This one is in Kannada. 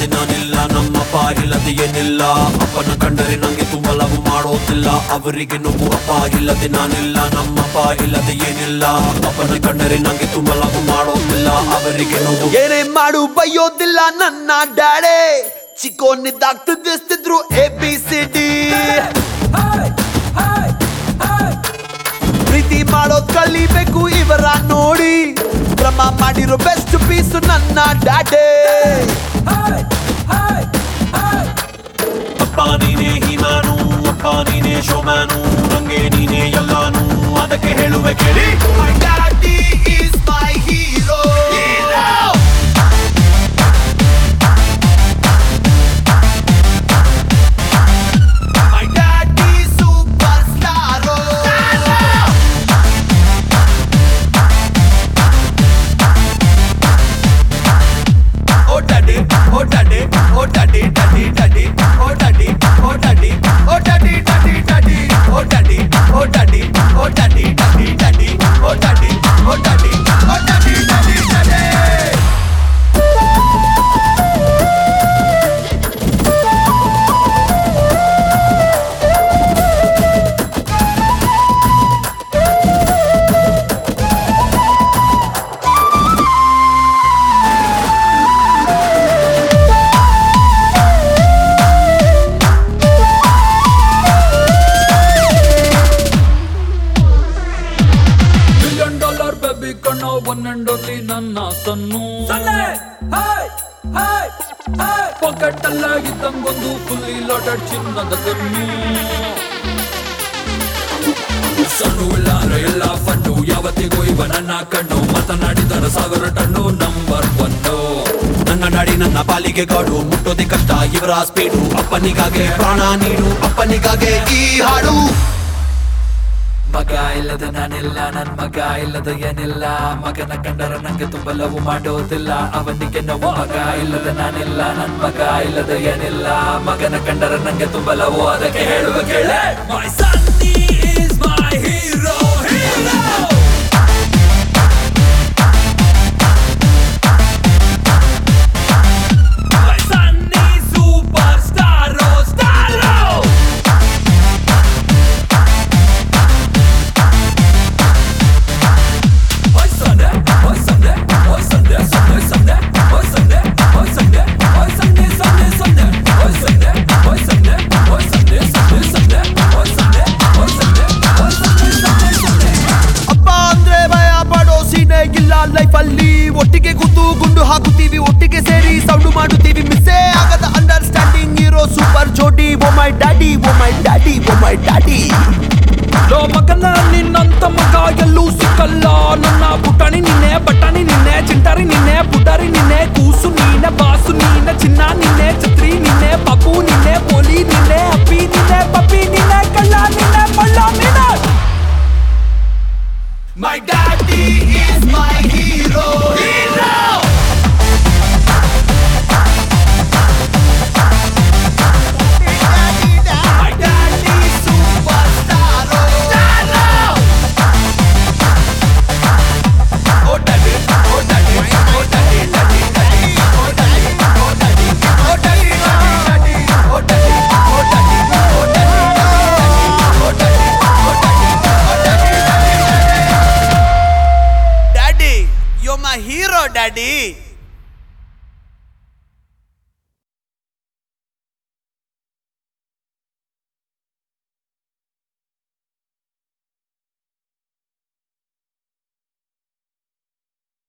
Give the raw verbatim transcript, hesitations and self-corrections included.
ಇಲ್ಲದೆ ನಾನಿಲ್ಲ, ನಮ್ಮಪ್ಪ ಇಲ್ಲದೆ ಏನಿಲ್ಲ. ಅಪ್ಪನ ಕಂಡರೆ ನಂಗೆ ತುಂಬ ಲವ್ ಮಾಡೋದಿಲ್ಲ, ಅವರಿಗೆ ನೋವು. ಅಪ್ಪ ಇಲ್ಲದೆ ನಾನಿಲ್ಲ, ನಮ್ಮಪ್ಪ ಇಲ್ಲದೆ ಏನಿಲ್ಲ. ಅಪ್ಪನ ಕಂಡರೆ ನಂಗೆ ತುಂಬ ಲವ್ ಮಾಡೋದಿಲ್ಲ, ಅವರಿಗೆ ನೋವು. ಏನೇ ಮಾಡು ಬೈಯೋದಿಲ್ಲ ನನ್ನ ಡ್ಯಾಡೆ, ಚಿಕ್ಕೋನಿದ್ದಾಗ ತಿದ್ದಿಸ್ತಿದ್ರು ಎ ಬಿ ಸಿ ಡಿ. ಪ್ರೀತಿ ಮಾಡೋದ್ ಕಲಿಬೇಕು ಇವರ ನೋಡಿ, ಬ್ರಹ್ಮ ಮಾಡಿರೋ ಬೆಸ್ಟ್ ಪೀಸ್ ನನ್ನ ಡ್ಯಾಡೆ. ಅಪ್ಪ ನೀನೇ ಹೀಮಾನು, ಅಪ್ಪ ನೀನೇ ಶೋಮ್ಯಾನು, ನಂಗೆ ನೀನೇ ಎಲ್ಲಾನು, ಅದಕ್ಕೆ ಹೇಳುವೆ ಕೇಳಿ. My daddy is my hero. My daddy superstar. Oh daddy, oh daddy, oh daddy, daddy, daddy, oh daddy, oh daddy, oh daddy, daddy, daddy, oh daddy, oh daddy, oh daddy, daddy, daddy, oh daddy, oh daddy, oh daddy, daddy, daddy. One and only ನನ್ನ ಸನ್ನು ಪಾಕೆಟ್ ಅಲ್ಲ ಇದ್ದಂಗೊಂದು ಫುಲ್ಲಿ ಲಾಟೆಡ್ ಚಿನ್ನದ ಕಣ್ಣು. ಸಣ್ಣ ಇಲ್ಲಾರ ಎಲ್ಲ ಫನ್ನು, ಯಾವತ್ತಿಗೂ ಇವ ನನ್ನ ಕಣ್ಣು. ಮಾತನಾಡಿದರ ಸಾವಿರ ಟನ್ನು, ನಂಬರ್ ಒನ್ನು. ನನ್ನ ಡ್ಯಾಡಿ ನನ್ನ ಪಾಲಿಗೆ ಗಾಡು, ಮುಟ್ಟೋದೆ ಕಷ್ಟ ಇವರ ಸ್ಪೀಡು. ಅಪ್ಪನಿಗಾಗೆ ಪ್ರಾಣ ನೀಡು, ಅಪ್ಪನಿಗಾಗೆ ಈ ಹಾಡು. ಮಗ ಇಲ್ಲದ ನಾನಿಲ್ಲ, ನನ್ ಮಗ ಇಲ್ಲದ ಏನಿಲ್ಲ. ಮಗನ ಕಂಡರ ನಂಗೆ ತುಂಬ ಲವ್ ಮಾಡೋದಿಲ್ಲ, ಅವನಿಗೆ ನೋವು. ಮಗ ಇಲ್ಲದ ನಾನಿಲ್ಲ, ನನ್ ಮಗ ಇಲ್ಲದ ಏನಿಲ್ಲ. ಮಗನ ಕಂಡರ ನಂಗೆ ತುಂಬ ಲವ್, ಅದಕ್ಕೆ ಹೇಳುವ ಕೇಳೆ. My son is my hero, hero. My son is superstar, star. Life ಅಲ್ಲಿ ಒಟ್ಟಿಗೆ ಕೂತು ಗುಂಡು ಹಾಕುತ್ತೀವಿ, ಒಟ್ಟಿಗೆ ಸೇರಿ ಸೌಂಡು ಮಾಡುತ್ತೀವಿ. ಮಿಸ್ಸೇ ಆಗದ ಅಂಡರ್ಸ್ಟ್ಯಾಂಡಿಂಗ್ ಇರೋ ಸೂಪರ್ ಜೋಡಿ. Oh my daddy, oh my daddy, oh my daddy. ಲೋ ಮಗನ ನಿನ್ನಂತ ಮಗ ಎಲ್ಲೂ ಸಿಕ್ಕಲ್ಲ. ನನ್ನ ಪುಟಾಣಿ ನಿನ್ನೆ, ಬಟಾಣಿ ನಿನ್ನೆ, ಚಿಂಟಾರಿ ನಿನ್ನೆ, ಪುಟಾರಿ ನಿನ್ನೆ, ಕೂಸು ನೀನೆ, ಬಾಸು ನೀನೆ, ಚಿನ್ನ ನಿನ್ನೆ, ಛತ್ರಿ ನಿನ್ನೆ, ಪಾಪು ನಿನ್ನೆ, ಪೋಲಿ ನಿನ್ನೆ, ಅಪ್ಪಿ ನಿನ್ನೆ, ಪಪ್ಪಿ ನಿನ್ನೆ, ಕಳ್ಳ ನಿನ್ನೆ, ಮಳ್ಳ ನಿನ್ನೆ. My daddy is my hero, hero. My daddy superstar, star. Oh daddy, oh daddy, oh daddy, daddy, daddy, oh daddy, oh daddy, oh daddy, daddy, oh daddy, oh daddy, oh daddy, oh daddy, oh daddy, oh daddy. Daddy, you're my hero, Daddy.